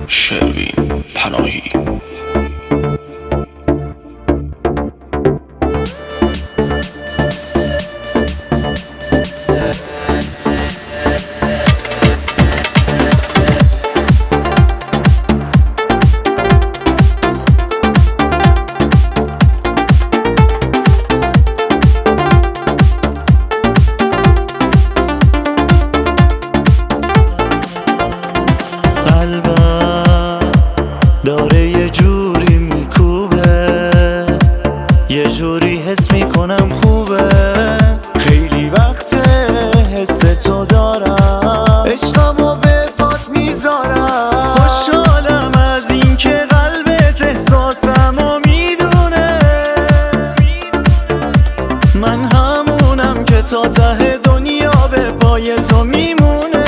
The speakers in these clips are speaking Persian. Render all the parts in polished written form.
شروین پناهی. داره یه جوری میکوبه، یه جوری حس میکنم خوبه. خیلی وقته حس تو دارم، عشقمو به پات میذارم. خوشحالم از این که قلبت احساسمو میدونه. من همونم که تا ته دنیا به پای تو میمونه.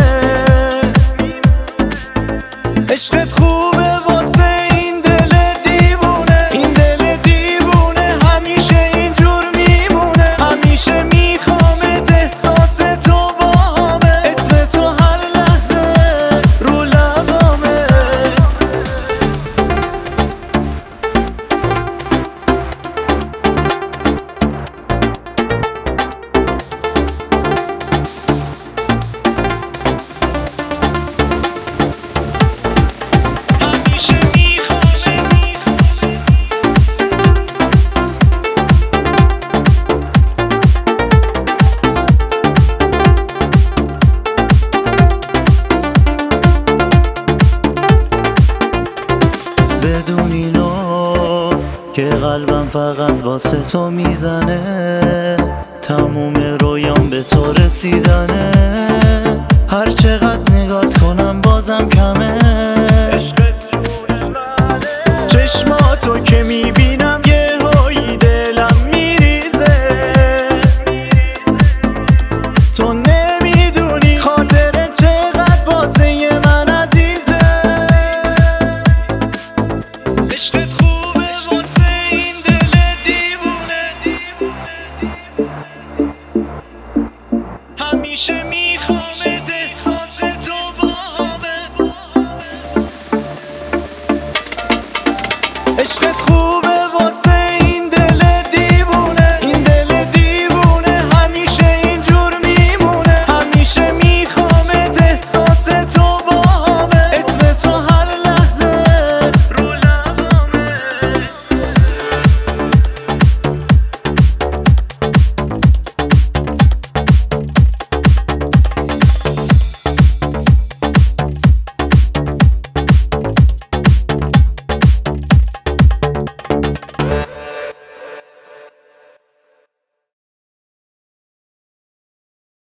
عشقت خوبه واسه این دل دیوونه، این دل دیوونه همیشه اینجور میمونه. همیشه میخوامت، احساس تو باهامه، اسم تو هر لحظه رو لبامه. بدون اینو که قلبم فقط واسه تو میزنه، تموم رویام به تو رسیدنه. هر چقدر نگات کنم بازم کمه. چشماتو که میبینم یه هایی دلم میریزه. تو نمیدونی خاطر چقدر واسه من عزیزه. عشقت خوبه واسه این دل دیوونه، همیشه